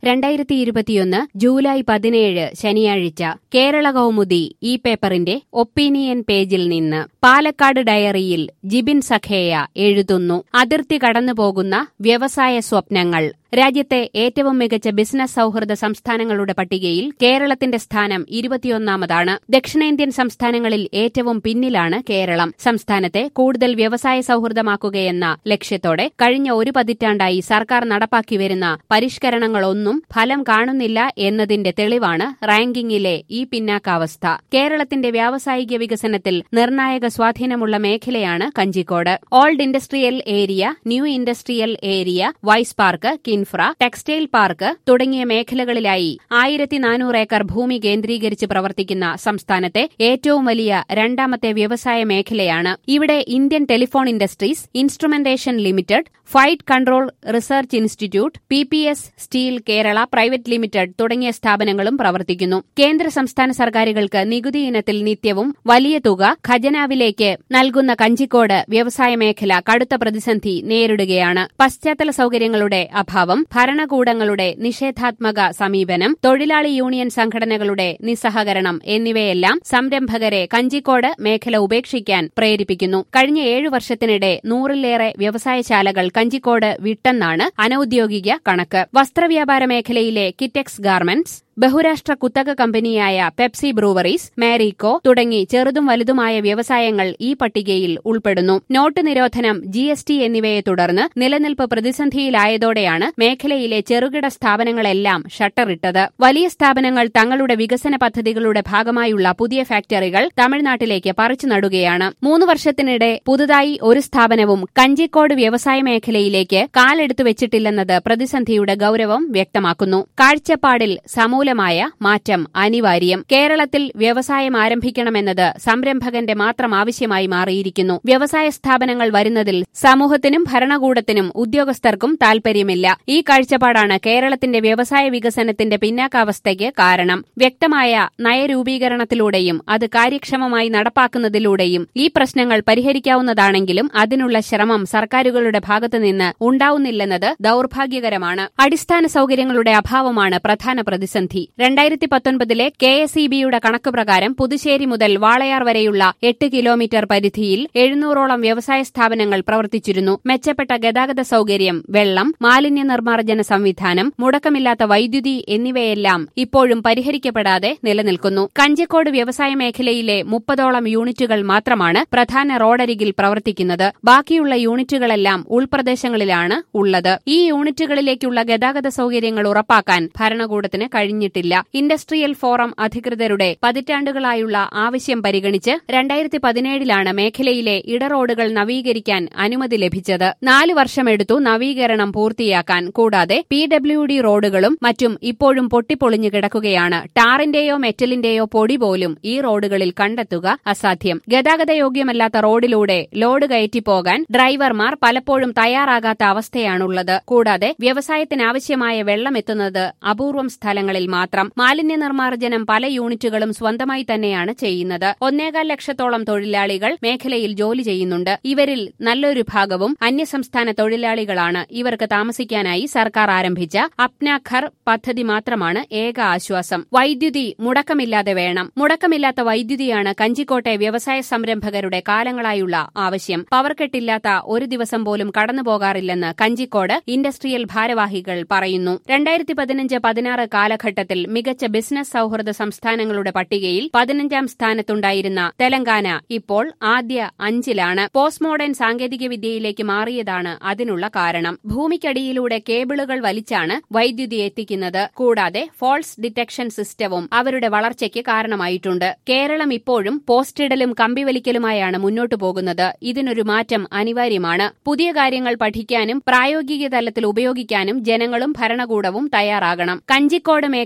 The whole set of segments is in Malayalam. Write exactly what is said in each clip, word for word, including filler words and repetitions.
രണ്ടായിരത്തി ഇരുപത്തിയൊന്ന് ജൂലൈ പതിനേഴ് ശനിയാഴ്ച കേരള കൗമുദി ഈ പേപ്പറിന്റെ ഒപ്പീനിയൻ പേജിൽ നിന്ന് പാലക്കാട് ഡയറിയിൽ ജിബിൻ സഖേയ എഴുതുന്നു. അതിർത്തി കടന്നുപോകുന്ന വ്യവസായ സ്വപ്നങ്ങൾ. രാജ്യത്തെ ഏറ്റവും മികച്ച ബിസിനസ് സൌഹൃദ സംസ്ഥാനങ്ങളുടെ പട്ടികയിൽ കേരളത്തിന്റെ സ്ഥാനം ഇരുപത്തിയൊന്നാമതാണ്. ദക്ഷിണേന്ത്യൻ സംസ്ഥാനങ്ങളിൽ ഏറ്റവും പിന്നിലാണ് കേരളം. സംസ്ഥാനത്തെ കൂടുതൽ വ്യവസായ സൌഹൃദമാക്കുകയെന്ന ലക്ഷ്യത്തോടെ കഴിഞ്ഞ ഒരു പതിറ്റാണ്ടായി സർക്കാർ നടപ്പാക്കിവരുന്ന പരിഷ്കരണങ്ങളൊന്നും ഫലം കാണുന്നില്ല എന്നതിന്റെ തെളിവാണ് റാങ്കിങ്ങിലെ ഈ പിന്നാക്കാവസ്ഥ. കേരളത്തിന്റെ വ്യാവസായിക വികസനത്തിൽ നിർണായക സ്വാധീനമുള്ള മേഖലയാണ് Kanjikode. Old industrial area, new industrial area, wise park, infra, textile park തുടങ്ങിയ മേഖലകളിലായി ആയിരത്തി നാനൂറ് ഏക്കർ ഭൂമി കേന്ദ്രീകരിച്ച് പ്രവർത്തിക്കുന്ന സംസ്ഥാനത്തെ ഏറ്റവും വലിയ രണ്ടാമത്തെ വ്യവസായ മേഖലയാണ്. ഇവിടെ Indian telephone industries, instrumentation limited, ഫൈറ്റ് control research institute, P P S steel Kerala private limited തുടങ്ങിയ സ്ഥാപനങ്ങളും പ്രവർത്തിക്കുന്നു. കേന്ദ്ര സംസ്ഥാന സർക്കാരുകൾക്ക് നികുതി ഇനത്തിൽ നിത്യവും വലിയ തുക ഖജനാവിലേക്ക് നൽകുന്ന കഞ്ചിക്കോട് വ്യവസായ മേഖല കടുത്ത പ്രതിസന്ധി നേരിടുകയാണ്. പശ്ചാത്തല സൌകര്യങ്ങളുടെ അഭാവം, ഭരണകൂടങ്ങളുടെ നിഷേധാത്മക സമീപനം, തൊഴിലാളി യൂണിയൻ സംഘടനകളുടെ നിസ്സഹകരണം എന്നിവയെല്ലാം സംരംഭകരെ കഞ്ചിക്കോട് മേഖല ഉപേക്ഷിക്കാൻ പ്രേരിപ്പിക്കുന്നു. കഴിഞ്ഞ ഏഴു വർഷത്തിനിടെ നൂറിലേറെ വ്യവസായശാലകൾ കഞ്ചിക്കോട് വിട്ടെന്നാണ് അനൌദ്യോഗിക കണക്ക്. വസ്ത്രവ്യാപാര മേഖലയിലെ കിറ്റെക്സ് ഗാർമെന്റ്സ്, ബഹുരാഷ്ട്ര കുത്തക കമ്പനിയായ പെപ്സി ബ്രൂവറീസ്, മാരിക്കോ തുടങ്ങി ചെറുതും വലുതുമായ വ്യവസായങ്ങൾ ഈ പട്ടികയിൽ ഉൾപ്പെടുന്നു. നോട്ട് നിരോധനം, ജി എസ് ടി എന്നിവയെ തുടർന്ന് നിലനിൽപ്പ് പ്രതിസന്ധിയിലായതോടെയാണ് മേഖലയിലെ ചെറുകിട സ്ഥാപനങ്ങളെല്ലാം ഷട്ടറിട്ടത്. വലിയ സ്ഥാപനങ്ങൾ തങ്ങളുടെ വികസന പദ്ധതികളുടെ ഭാഗമായുള്ള പുതിയ ഫാക്ടറികൾ തമിഴ്നാട്ടിലേക്ക് പറിച്ചു നടുകയാണ്. മൂന്ന് വർഷത്തിനിടെ പുതുതായി ഒരു സ്ഥാപനവും കഞ്ചിക്കോട് വ്യവസായ മേഖലയിലേക്ക് കാലെടുത്തു വെച്ചിട്ടില്ലെന്നത് പ്രതിസന്ധിയുടെ ഗൌരവം വ്യക്തമാക്കുന്നു. കാഴ്ചപ്പാടിൽ സമൂലമായ മാറ്റം അനിവാര്യം. കേരളത്തിൽ വ്യവസായം ആരംഭിക്കണമെന്നത് സംരംഭകന്റെ മാത്രം ആവശ്യമായി മാറിയിരിക്കുന്നു. വ്യവസായ സ്ഥാപനങ്ങൾ വരുന്നതിൽ സമൂഹത്തിനും ഭരണകൂടത്തിനും ഉദ്യോഗസ്ഥർക്കും താൽപര്യമില്ല. ഈ കാഴ്ചപ്പാടാണ് കേരളത്തിന്റെ വ്യവസായ വികസനത്തിന്റെ പിന്നാക്കാവസ്ഥയ്ക്ക് കാരണം. വ്യക്തമായ നയരൂപീകരണത്തിലൂടെയും അത് കാര്യക്ഷമമായി നടപ്പാക്കുന്നതിലൂടെയും ഈ പ്രശ്നങ്ങൾ പരിഹരിക്കാവുന്നതാണെങ്കിലും അതിനുള്ള ശ്രമം സർക്കാരുകളുടെ ഭാഗത്തുനിന്ന് ഉണ്ടാവുന്നില്ലെന്നത് ദൌർഭാഗ്യകരമാണ്. അടിസ്ഥാന സൌകര്യങ്ങളുടെ അഭാവമാണ് പ്രധാന പ്രതിസന്ധി. രണ്ടായിരത്തി പത്തൊൻപതിലെ കെ എസ് ഇ ബിയുടെ കണക്ക് പ്രകാരം പുതുശ്ശേരി മുതൽ വാളയാർ വരെയുള്ള എട്ട് കിലോമീറ്റർ പരിധിയിൽ എഴുന്നൂറോളം വ്യവസായ സ്ഥാപനങ്ങൾ പ്രവർത്തിച്ചിരുന്നു. മെച്ചപ്പെട്ട ഗതാഗത സൌകര്യം, വെള്ളം, മാലിന്യ നിർമ്മാർജ്ജന സംവിധാനം, മുടക്കമില്ലാത്ത വൈദ്യുതി എന്നിവയെല്ലാം ഇപ്പോഴും പരിഹരിക്കപ്പെടാതെ നിലനിൽക്കുന്നു. കഞ്ചിക്കോട് വ്യവസായ മേഖലയിലെ മുപ്പതോളം യൂണിറ്റുകൾ മാത്രമാണ് പ്രധാന റോഡരികിൽ പ്രവർത്തിക്കുന്നത്. ബാക്കിയുള്ള യൂണിറ്റുകളെല്ലാം ഉൾപ്രദേശങ്ങളിലാണ് ഉള്ളത്. ഈ യൂണിറ്റുകളിലേക്കുള്ള ഗതാഗത സൌകര്യങ്ങൾ ഉറപ്പാക്കാൻ ഭരണകൂടത്തിന് കഴിഞ്ഞിട്ടില്ല. ഇൻഡസ്ട്രിയൽ ഫോറം അധികൃതരുടെ പതിറ്റാണ്ടുകളായുള്ള ആവശ്യം പരിഗണിച്ച് രണ്ടായിരത്തി പതിനേഴിലാണ് മേഖലയിലെ ഇടറോഡുകൾ നവീകരിക്കാൻ അനുമതി ലഭിച്ചത്. നാല് വർഷമെടുത്തു നവീകരണം പൂർത്തിയാക്കാൻ. കൂടാതെ പി ഡബ്ല്യു ഡി റോഡുകളും മറ്റും ഇപ്പോഴും പൊട്ടിപ്പൊളിഞ്ഞു കിടക്കുകയാണ്. ടാറിന്റെയോ മെറ്റലിന്റെയോ പൊടി പോലും ഈ റോഡുകളിൽ കണ്ടെത്തുക അസാധ്യം. ഗതാഗതയോഗ്യമല്ലാത്ത റോഡിലൂടെ ലോഡ് കയറ്റിപ്പോകാൻ ഡ്രൈവർമാർ പലപ്പോഴും തയ്യാറാകാത്ത അവസ്ഥയാണുള്ളത്. കൂടാതെ വ്യവസായത്തിനാവശ്യമായ വെള്ളമെത്തുന്നത് അപൂർവം സ്ഥലങ്ങളിൽ മാത്രം. മാലിന്യ നിർമ്മാർജ്ജനം പല യൂണിറ്റുകളും സ്വന്തമായി തന്നെയാണ് ചെയ്യുന്നത്. ഒന്നേകാൽ ലക്ഷത്തോളം തൊഴിലാളികൾ മേഖലയിൽ ജോലി ചെയ്യുന്നുണ്ട്. ഇവരിൽ നല്ലൊരു ഭാഗവും അന്യസംസ്ഥാന തൊഴിലാളികളാണ്. ഇവർക്ക് താമസിക്കാനായി സർക്കാർ ആരംഭിച്ച അപ്ന ഘർ പദ്ധതി മാത്രമാണ് ഏക ആശ്വാസം. വൈദ്യുതി മുടക്കമില്ലാതെ വേണം. മുടക്കമില്ലാത്ത വൈദ്യുതിയാണ് കഞ്ചിക്കോട്ടെ വ്യവസായ സംരംഭകരുടെ കാലങ്ങളായുള്ള ആവശ്യം. പവർകട്ടില്ലാത്ത ഒരു ദിവസം പോലും കടന്നുപോകാറില്ലെന്ന് കഞ്ചിക്കോട് ഇൻഡസ്ട്രിയൽ ഭാരവാഹികൾ പറയുന്നു. രണ്ടായിരത്തി പതിനഞ്ച് പതിനാറ് കാലഘട്ടത്തിൽ മികച്ച ബിസിനസ് സൌഹൃദ സംസ്ഥാനങ്ങളുടെ പട്ടികയിൽ പതിനഞ്ചാം സ്ഥാനത്തുണ്ടായിരുന്ന തെലങ്കാന ഇപ്പോൾ ആദ്യ അഞ്ചിലാണ്. പോസ്റ്റ് മോഡേൺ സാങ്കേതികവിദ്യയിലേക്ക് മാറിയതാണ് അതിനുള്ള കാരണം. ഭൂമിക്കടിയിലൂടെ കേബിളുകൾ വലിച്ചാണ് വൈദ്യുതി എത്തിക്കുന്നത്. കൂടാതെ ഫോൾസ് ഡിറ്റക്ഷൻ സിസ്റ്റവും അവരുടെ വളർച്ചയ്ക്ക് കാരണമായിട്ടുണ്ട്. കേരളം ഇപ്പോഴും പോസ്റ്റിടലും കമ്പിവലിക്കലുമായാണ് മുന്നോട്ടു പോകുന്നത്. ഇതിനൊരു മാറ്റം അനിവാര്യമാണ്. പുതിയ കാര്യങ്ങൾ പഠിക്കാനും പ്രായോഗിക തലത്തിൽ ഉപയോഗിക്കാനും ജനങ്ങളും ഭരണകൂടവും തയ്യാറാകണം. കഞ്ചിക്കോട് മേഖല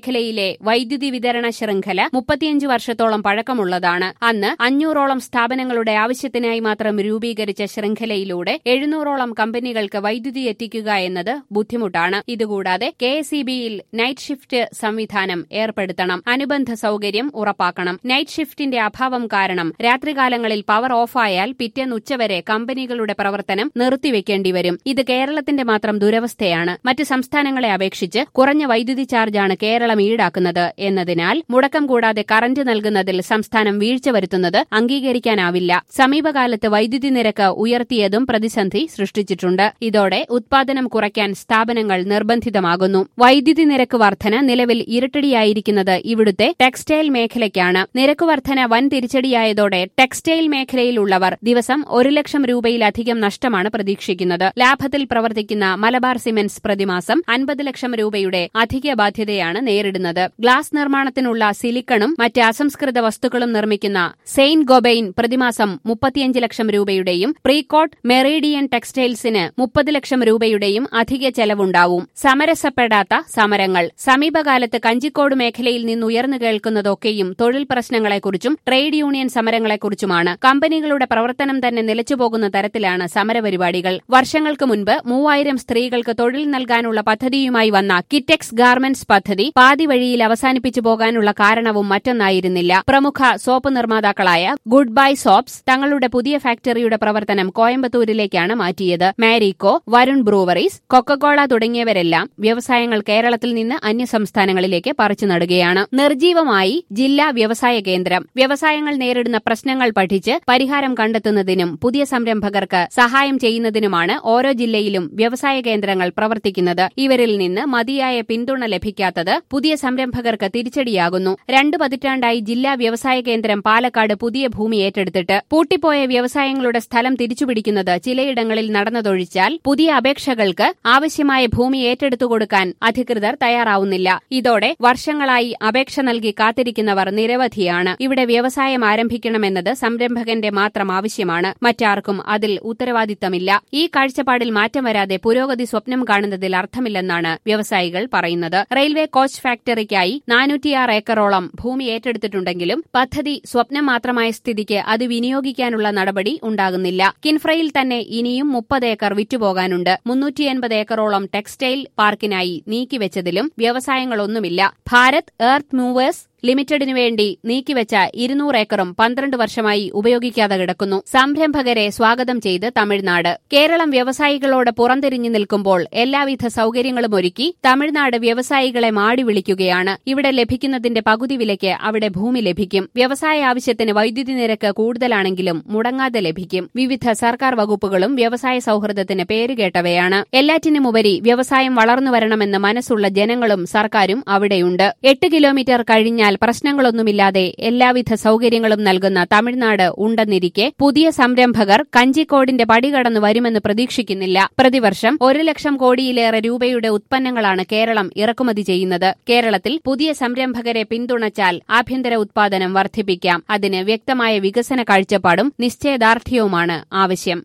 മേഖലയിലെ വൈദ്യുതി വിതരണ ശൃംഖല മുപ്പത്തിയഞ്ച് വർഷത്തോളം പഴക്കമുള്ളതാണ്. അന്ന് അഞ്ഞൂറോളം സ്ഥാപനങ്ങളുടെ ആവശ്യത്തിനായി മാത്രം രൂപീകരിച്ച ശൃംഖലയിലൂടെ എഴുന്നൂറോളം കമ്പനികൾക്ക് വൈദ്യുതി എത്തിക്കുക എന്നത് ബുദ്ധിമുട്ടാണ്. ഇതുകൂടാതെ കെ എസ് ഇ ബിയിൽ നൈറ്റ് ഷിഫ്റ്റ് സംവിധാനം ഏർപ്പെടുത്തണം. അനുബന്ധ സൌകര്യം ഉറപ്പാക്കണം. നൈറ്റ് ഷിഫ്റ്റിന്റെ അഭാവം കാരണം രാത്രികാലങ്ങളിൽ പവർ ഓഫായാൽ പിറ്റേന്ന് ഉച്ചവരെ കമ്പനികളുടെ പ്രവർത്തനം നിർത്തിവെക്കേണ്ടിവരും. ഇത് കേരളത്തിന്റെ മാത്രം ദുരവസ്ഥയാണ്. മറ്റ് സംസ്ഥാനങ്ങളെ അപേക്ഷിച്ച് കുറഞ്ഞ വൈദ്യുതി ചാർജാണ് കേരളം ഈടാക്കുന്നത് എന്നതിനാൽ മുടക്കം കൂടാതെ കറന്റ് നൽകുന്നതിൽ സംസ്ഥാനം വീഴ്ച വരുത്തുന്നത് അംഗീകരിക്കാനാവില്ല. സമീപകാലത്ത് വൈദ്യുതി നിരക്ക് ഉയർത്തിയതും പ്രതിസന്ധി സൃഷ്ടിച്ചിട്ടുണ്ട്. ഇതോടെ ഉത്പാദനം കുറയ്ക്കാൻ സ്ഥാപനങ്ങൾ നിർബന്ധിതമാകുന്നു. വൈദ്യുതി നിരക്ക് വർധന നിലവിൽ ഇരട്ടടിയായിരിക്കുന്നത് ഇവിടുത്തെ ടെക്സ്റ്റൈൽ മേഖലയ്ക്കാണ്. നിരക്ക് വർധന വൻ തിരിച്ചടിയായതോടെ ടെക്സ്റ്റൈൽ മേഖലയിലുള്ളവർ ദിവസം ഒരു ലക്ഷം രൂപയിലധികം നഷ്ടമാണ് പ്രതീക്ഷിക്കുന്നത്. ലാഭത്തിൽ പ്രവർത്തിക്കുന്ന മലബാർ സിമന്റ്സ് പ്രതിമാസം അൻപത് ലക്ഷം രൂപയുടെ അധിക ബാധ്യതയാണ് നേരിടുന്നത്. ഗ്ലാസ് നിർമ്മാണത്തിനുള്ള സിലിക്കണും മറ്റ് അസംസ്കൃത വസ്തുക്കളും നിർമ്മിക്കുന്ന സെയിന്റ് ഗോബൈൻ പ്രതിമാസം മുപ്പത്തിയഞ്ച് ലക്ഷം രൂപയുടെയും പ്രീകോട്ട് മെറീഡിയൻ ടെക്സ്റ്റൈൽസിന് മുപ്പത് ലക്ഷം രൂപയുടെയും അധിക ചെലവുണ്ടാവും. സമരസപ്പെടാത്ത സമരങ്ങൾ. സമീപകാലത്ത് കഞ്ചിക്കോട് മേഖലയിൽ നിന്നുയർന്നു കേൾക്കുന്നതൊക്കെയും തൊഴിൽ പ്രശ്നങ്ങളെക്കുറിച്ചും ട്രേഡ് യൂണിയൻ സമരങ്ങളെക്കുറിച്ചുമാണ്. കമ്പനികളുടെ പ്രവർത്തനം തന്നെ നിലച്ചുപോകുന്ന തരത്തിലാണ് സമരപരിപാടികൾ. വർഷങ്ങൾക്ക് മുൻപ് മൂവായിരം സ്ത്രീകൾക്ക് തൊഴിൽ നൽകാനുള്ള പദ്ധതിയുമായി വന്ന കിറ്റെക്സ് ഗാർമെന്റ്സ് പദ്ധതി പാതി വഴിയിൽ അവസാനിപ്പിച്ചു പോകാനുള്ള കാരണവും മറ്റൊന്നായിരുന്നില്ല. പ്രമുഖ സോപ്പ് നിർമ്മാതാക്കളായ ഗുഡ് ബൈ സോപ്സ് തങ്ങളുടെ പുതിയ ഫാക്ടറിയുടെ പ്രവർത്തനം കോയമ്പത്തൂരിലേക്കാണ് മാറ്റിയത്. മാരിക്കോ, വരുൺ ബ്രൂവറീസ്, കൊക്കക്കോള തുടങ്ങിയവരെല്ലാം വ്യവസായങ്ങൾ കേരളത്തിൽ നിന്ന് അന്യസംസ്ഥാനങ്ങളിലേക്ക് പറിച്ചു നടുകയാണ്. നിർജീവമായി ജില്ലാ വ്യവസായ കേന്ദ്രം. വ്യവസായങ്ങൾ നേരിടുന്ന പ്രശ്നങ്ങൾ പഠിച്ച് പരിഹാരം കണ്ടെത്തുന്നതിനും പുതിയ സംരംഭകർക്ക് സഹായം ചെയ്യുന്നതിനുമാണ് ഓരോ ജില്ലയിലും വ്യവസായ കേന്ദ്രങ്ങൾ പ്രവർത്തിക്കുന്നത്. ഇവരിൽ നിന്ന് മതിയായ പിന്തുണ ലഭിക്കാത്തത് പുതിയ സംരംഭകർക്ക് തിരിച്ചടിയാകുന്നു. രണ്ടു പതിറ്റാണ്ടായി ജില്ലാ വ്യവസായ കേന്ദ്രം പാലക്കാട് പുതിയ ഭൂമി ഏറ്റെടുത്തിട്ട് പൂട്ടിപ്പോയ വ്യവസായങ്ങളുടെ സ്ഥലം തിരിച്ചുപിടിക്കുന്നത് ചിലയിടങ്ങളിൽ നടന്നതൊഴിച്ചാൽ പുതിയ അപേക്ഷകൾക്ക് ആവശ്യമായ ഭൂമി ഏറ്റെടുത്തു കൊടുക്കാൻ അധികൃതർ തയ്യാറാവുന്നില്ല. ഇതോടെ വർഷങ്ങളായി അപേക്ഷ നൽകി കാത്തിരിക്കുന്നവർ നിരവധിയാണ്. ഇവിടെ വ്യവസായം ആരംഭിക്കണമെന്നത് സംരംഭകന്റെ മാത്രം ആവശ്യമാണ്. മറ്റാർക്കും അതിൽ ഉത്തരവാദിത്തമില്ല. ഈ കാഴ്ചപ്പാടിൽ മാറ്റം വരാതെ പുരോഗതി സ്വപ്നം കാണുന്നതിൽ അർത്ഥമില്ലെന്നാണ് വ്യവസായികൾ പറയുന്നത്. റെയിൽവേ കോച്ച് ഫാക്ടറിക്കായി നാനൂറ്റിയാറ് ഏക്കറോളം ഭൂമി ഏറ്റെടുത്തിട്ടുണ്ടെങ്കിലും പദ്ധതി സ്വപ്നം മാത്രമായ സ്ഥിതിക്ക് അത് വിനിയോഗിക്കാനുള്ള നടപടി ഉണ്ടാകുന്നില്ല. കിൻഫ്രയിൽ തന്നെ ഇനിയും മുപ്പത് ഏക്കർ വിറ്റുപോകാനുണ്ട്. മുന്നൂറ്റി എൺപത് ഏക്കറോളം ടെക്സ്റ്റൈൽ പാർക്കിനായി നീക്കിവെച്ചതിലും വ്യവസായങ്ങളൊന്നുമില്ല. ഭാരത് എർത്ത് മൂവേഴ്സ് ലിമിറ്റഡിനു വേണ്ടി നീക്കിവെച്ച ഇരുന്നൂറ് ഏക്കറും പന്ത്രണ്ട് വർഷമായി ഉപയോഗിക്കാതെ കിടക്കുന്നു. സംരംഭകരെ സ്വാഗതം ചെയ്ത് തമിഴ്നാട്. കേരളം വ്യവസായികളോട് പുറംതിരിഞ്ഞു നിൽക്കുമ്പോൾ എല്ലാവിധ സൌകര്യങ്ങളും ഒരുക്കി തമിഴ്നാട് വ്യവസായികളെ മാടി വിളിക്കുകയാണ്. ഇവിടെ ലഭിക്കുന്നതിന്റെ പകുതി വിലയ്ക്ക് അവിടെ ഭൂമി ലഭിക്കും. വ്യവസായ ആവശ്യത്തിന് വൈദ്യുതി നിരക്ക് കൂടുതലാണെങ്കിലും മുടങ്ങാതെ ലഭിക്കും. വിവിധ സർക്കാർ വകുപ്പുകളും വ്യവസായ സൌഹൃദത്തിന് പേരുകേട്ടവയാണ്. എല്ലാറ്റിനുമുപരി വ്യവസായം വളർന്നുവരണമെന്ന് മനസ്സുള്ള ജനങ്ങളും സർക്കാരും അവിടെയുണ്ട്. എട്ട് കിലോമീറ്റർ കഴിഞ്ഞാൽ പ്രശ്നങ്ങളൊന്നുമില്ലാതെ എല്ലാവിധ സൌകര്യങ്ങളും നൽകുന്ന തമിഴ്നാട് ഉണ്ടെന്നിരിക്കെ പുതിയ സംരംഭകർ കഞ്ചിക്കോടിന്റെ പടികടന്നു വരുമെന്ന് പ്രതീക്ഷിക്കുന്നില്ല. പ്രതിവർഷം ഒരു ലക്ഷം കോടിയിലേറെ രൂപയുടെ ഉത്പന്നങ്ങളാണ് കേരളം ഇറക്കുമതി ചെയ്യുന്നത്. കേരളത്തിൽ പുതിയ സംരംഭകരെ പിന്തുണച്ചാൽ ആഭ്യന്തര ഉത്പാദനം വർദ്ധിപ്പിക്കാം. അതിന് വ്യക്തമായ വികസന കാഴ്ചപ്പാടും നിശ്ചയദാർഢ്യവുമാണ് ആവശ്യം.